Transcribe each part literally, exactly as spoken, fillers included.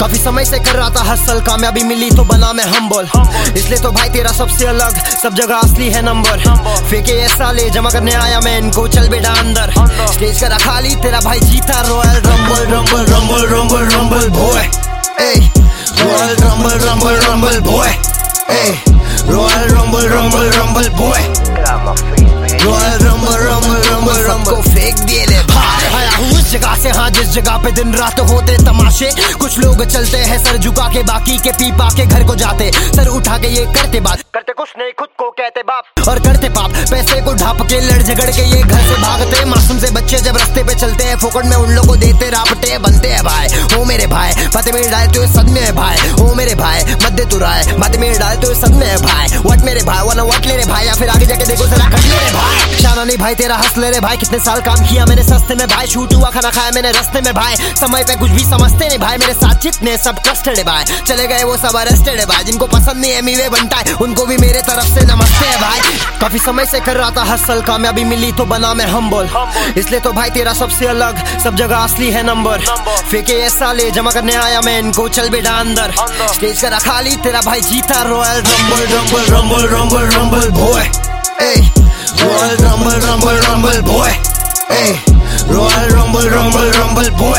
काफी समय से कर रहा था हसल, कामयाबी मिली तो बना मैं हम्बल। इसलिए तो भाई तेरा सबसे अलग, सब जगह असली है नंबर। फेंके ऐसा ले जमा करने आया मैं इनको, चल बेटा अंदर। स्टेज करा खाली तेरा भाई जीता royal rumble rumble rumble rumble rumble boy. ए royal rumble rumble rumble boy. ए royal rumble rumble rumble boy. Royal rumble rumble rumble rumble को फेंक दिए ले भाई। आया हूँ उस जगह से, हाँ जिस जगह पे दिन रात होते तमाशे। कुछ लोग चलते हैं सर झुका के, बाकी के पी पा के घर को जाते। सर उठा के ये करते बात, करते कुछ नहीं खुद को कहते बाप, और करते पाप। पैसे को ढाप के लड़ झगड़ के ये घर से भागते। मासूम से बच्चे जब रास्ते पे चलते हैं, फोकट में उन लोगों को देते रापटे बनते हैं भाई। ओ मेरे भाई बातें मेरे डाले तो सदमे है भाई। ओ मेरे भाई मत दे तू राय, बातें मेरे डाले तो सदमे है भाई। वट मेरे भाई वरना वट ले रे भाई, या फिर आगे जाके देखो जरा कट ले रे भाई। शाना नहीं भाई तेरा हंस ले रे भाई, कितने साल काम किया मैंने सस्ते में भाई। शूट हुआ खाना खाया मैंने रस्ते में भाई, समय पे कुछ भी समझते नहीं भाई। मेरे साथ जितने सब ट्रस्टेड है भाई, चले गए वो सब अरेस्टेड है भाई। जिनको पसंद नहीं है मीवे बनता है, उनको भी मेरे तरफ से नमस्ते है भाई। काफी समय से कर रहा था हसल, कामयाबी मिली तो बना मैं हम्बल। इसलिए तो भाई तेरा सबसे अलग, सब जगह असली है नंबर। फेंके ऐसा ले जमा करने आया मैं इनको, चल बेटा अंदर। स्टेज करा खाली तेरा भाई जीता royal rumble rumble rumble rumble rumble boy. ए royal rumble rumble rumble boy. ए royal rumble rumble rumble boy.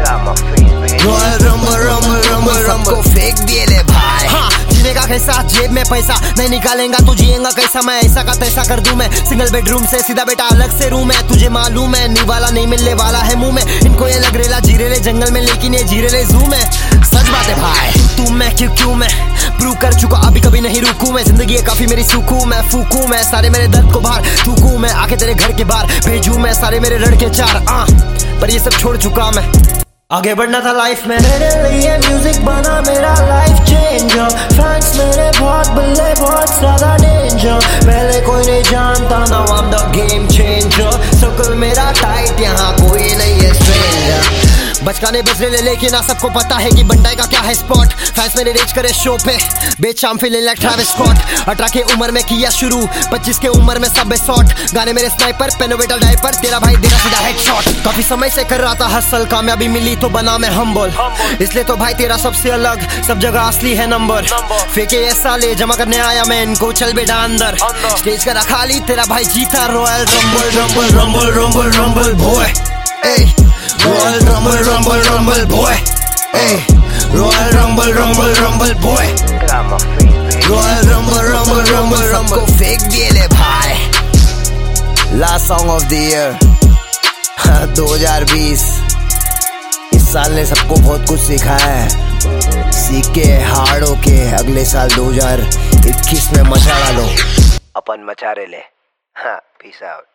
Royal rumble rumble rumble rumble को फेंक दिए ले भाई। हाँ जीने का कैसा, जेब में पैसा नहीं निकालेगा तो जिएगा कैसा। मैं ऐसा का तैसा कर दूं मैं, सिंगल बेडरूम से सीधा बेटा अलग से रूम है। तुझे मालूम है नी वाला नहीं मिलने वाला है मुंह में। इनको ये लग रेला जीरेले जंगल में, लेकिन ये जीरेले जू में। सच बात है भाई तू मैं क्यों क्यों मैं प्रूव कर चुका, अभी कभी नहीं रुकू मैं। जिंदगी है काफी मेरी सूखू मैं, फूकू मैं सारे मेरे दर्द को बाहर थूकू मैं। आके तेरे घर के बाहर भेजू मैं सारे मेरे लड़के चार आ, पर ये सब छोड़ चुका मैं। आगे बढ़ना था लाइफ में, मेरे लिए म्यूजिक बना मेरा लाइफ चेंजर। फैंस मेरे बहुत बल्ले बहुत ज्यादा डेंजर। पहले कोई नहीं जानता ना, I am the game changer. Circle मेरा टाइट, यहाँ कोई नहीं है स्ट्रेंजर। बचकाने बजरे ले लेकिन ना सबको पता है कि बंटाई का क्या है स्पॉट। फैंस मेरे रीच करे शो पे, बेच आम फीलिंग लाइक ट्रैविस स्कॉट। अठारह के उम्र में किया शुरू, पच्चीस के उम्र में सब शॉट। गाने मेरे स्नाइपर पेनोवेटर डाइपर, तेरा भाई देना सीधा हेडशॉट। काफी समय से कर रहा था हसल, कामयाबी मिली तो बना मैं हम्बल। इसलिए तो भाई तेरा सबसे अलग, सब जगह असली है नंबर। फेंके ऐसा ले जमा करने आया मैं इनको, चल बेटा अंदर। स्टेज करा खाली तेरा भाई जीता royal rumble rumble rumble rumble rumble boy. ए royal rumble rumble rumble boy. ए royal rumble rumble rumble boy. Royal rumble rumble rumble rumble को फेंक दिए ले भाई। Last song of the year दो हज़ार बीस। इस साल ने सबको बहुत कुछ सिखाया है, सीख के हार्ड होके अगले साल दो हज़ार इक्कीस में मचा डालो। अपन मचा रहे ले। हाँ पीस आउट।